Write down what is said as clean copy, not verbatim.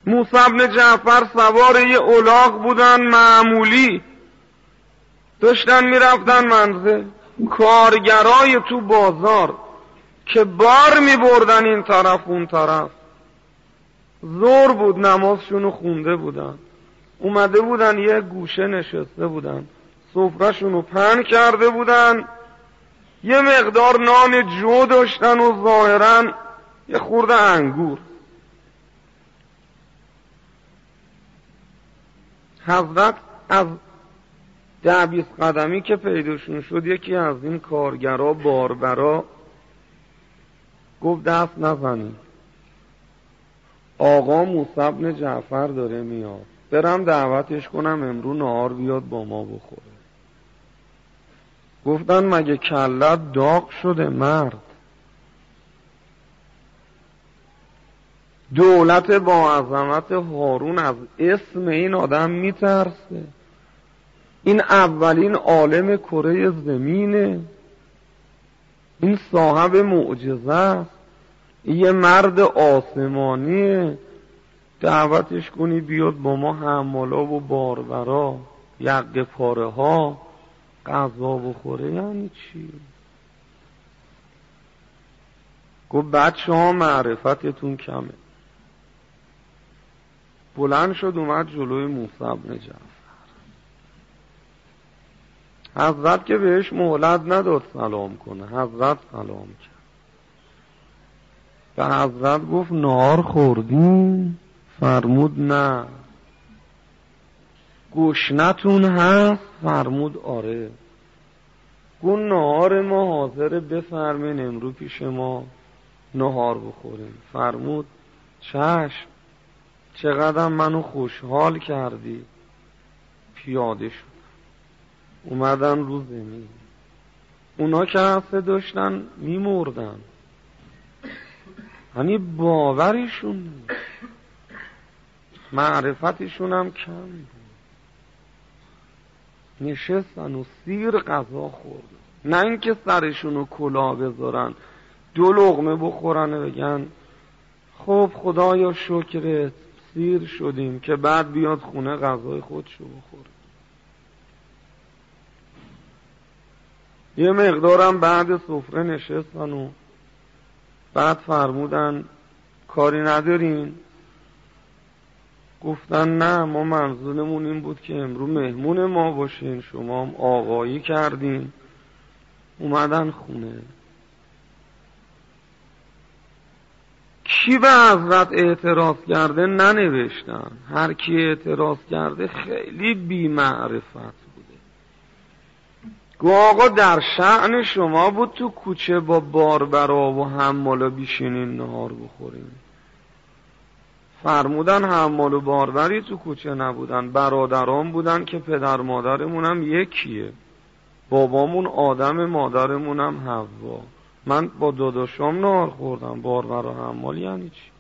موسی بن جعفر سوار یه الاغ بودن معمولی، داشتن میرفتن منزل. کارگرای تو بازار که بار میبردن این طرف اون طرف، ظهر بود نمازشونو خونده بودن، اومده بودن یه گوشه نشسته بودن، سفرهشونو پهن کرده بودن، یه مقدار نان جو داشتن و ظاهرا یه خورده انگور. حضرت از 10-20 قدمی که پیداشون شد، یکی از این کارگرا باربرا گفت دست نزنید، آقا موسی بن جعفر داره میاد، برم دعوتش کنم امرو نهار بیاد با ما بخوره. گفتن مگه کلت داغ شده مرد؟ دولت با عظمت هارون از اسم این آدم میترسه. این اولین عالم کره زمینه، این صاحب معجزه است، یه مرد آسمانیه، دعوتش کنی بیاد با ما حمالا و باربرا یقه پاره ها غذا بخوره یعنی چی؟ گفت بچه ها معرفتتون کمه. بلند شد اومد جلوی موسی بن جعفر. حضرت که بهش مهلت نداد سلام کنه، حضرت سلام کرد. به حضرت گفت نهار خوردین؟ فرمود نه. گشنتون هست؟ فرمود آره. گفت نهار ما حاضره، بفرمین امرو پیش ما نهار بخوریم. فرمود چشم، چقدر منو خوشحال کردی. پیاده شد اومدن رو زمین. اونا که هسته داشتن میمردن، یعنی باوریشون نیست، معرفتشون هم کم بود. نشستن و سیر غذا خوردن، نه اینکه سرشونو کلاه بذارن 2 لقمه بخورن و بگن خب خدایا شکرت سیر شدیم، که بعد بیاد خونه غذای خودشو بخوره. یه مقدارم بعد سفره نشستن و بعد فرمودن کاری ندارین؟ گفتن نه، ما منظورمون این بود که امرو مهمون ما باشین، شما هم آقایی کردین. اومدن خونه. کی به حضرت اعتراض کرده ننوشتن، هر کی اعتراض کرده خیلی بی معرفت بوده. گو آقا در شأن شما بود تو کوچه با باربرا و حمالا بیشینین نهار بخورین. فرمودن حمال و باربری تو کوچه نبودن، برادران بودن که پدر مادرمونم یکیه، بابامون آدم مادرمونم حوا. من با داداشام نهار خوردم، باربر و حمال یعنی چی؟